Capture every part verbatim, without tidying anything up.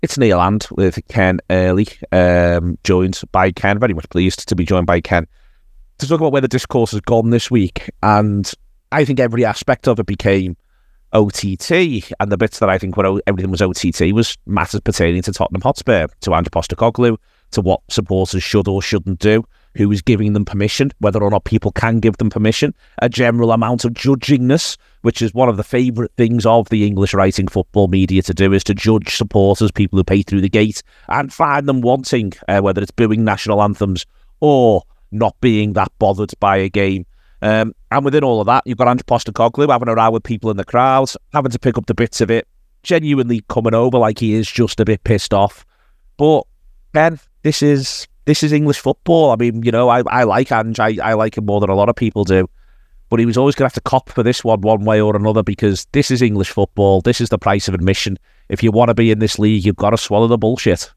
It's Neil Hand with Ken Early, um, joined by Ken. Very much pleased to be joined by Ken to talk about where the discourse has gone this week. And I think every aspect of it became O T T, and the bits that I think were everything was O T T was matters pertaining to Tottenham Hotspur, to Ange Postecoglou, to what supporters should or shouldn't do, who is giving them permission, whether or not people can give them permission, a general amount of judgingness, which is one of the favourite things of the English writing football media to do, is to judge supporters, people who pay through the gate, and find them wanting, uh, whether it's booing national anthems or not being that bothered by a game. Um, and within all of that, you've got Ange Postecoglou having a row with people in the crowds, having to pick up the bits of it, genuinely coming over like he is just a bit pissed off. But, Ben, this is this is English football. I mean, you know, I, I like Ange. I, I like him more than a lot of people do. But he was always going to have to cop for this one, one way or another, because this is English football. This is the price of admission. If you want to be in this league, you've got to swallow the bullshit.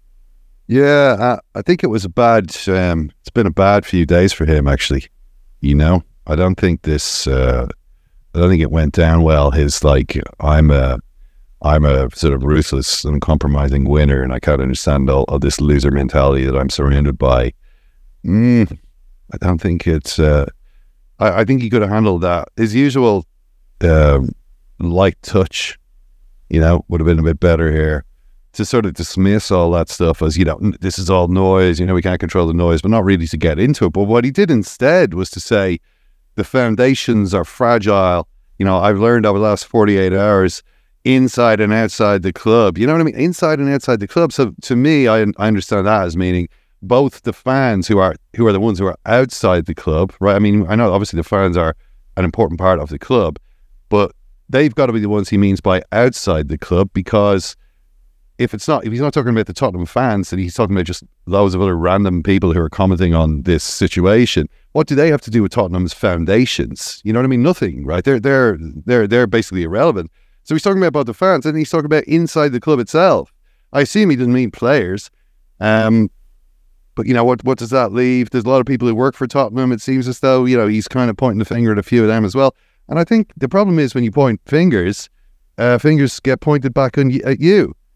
Yeah, I, I think it was a bad, um, it's been a bad few days for him, actually. You know, I don't think this, uh, I don't think it went down well. His, like, I'm a, I'm a sort of ruthless and uncompromising winner, and I can't understand all of this loser mentality that I'm surrounded by. Mm, I don't think it's, uh, I, I think he could have handled that. His usual um, light touch, you know, would have been a bit better here. To sort of dismiss all that stuff as, you know, this is all noise, you know, we can't control the noise, but not really to get into it. But what he did instead was to say the foundations are fragile. You know, I've learned over the last forty-eight hours, inside and outside the club. You know what I mean? Inside and outside the club. So to me, I, I understand that as meaning both the fans who are who are the ones who are outside the club, right? I mean, I know obviously the fans are an important part of the club, but they've got to be the ones he means by outside the club, because if it's not, if he's not talking about the Tottenham fans, and he's talking about just loads of other random people who are commenting on this situation, what do they have to do with Tottenham's foundations? You know what I mean? Nothing, right? They're they're they're they're basically irrelevant. So he's talking about both the fans, and he's talking about inside the club itself. I assume he doesn't mean players, um, but you know what? What does that leave? There's a lot of people who work for Tottenham. It seems as though, you know, he's kind of pointing the finger at a few of them as well. And I think the problem is when you point fingers, uh, fingers get pointed back on y- at you.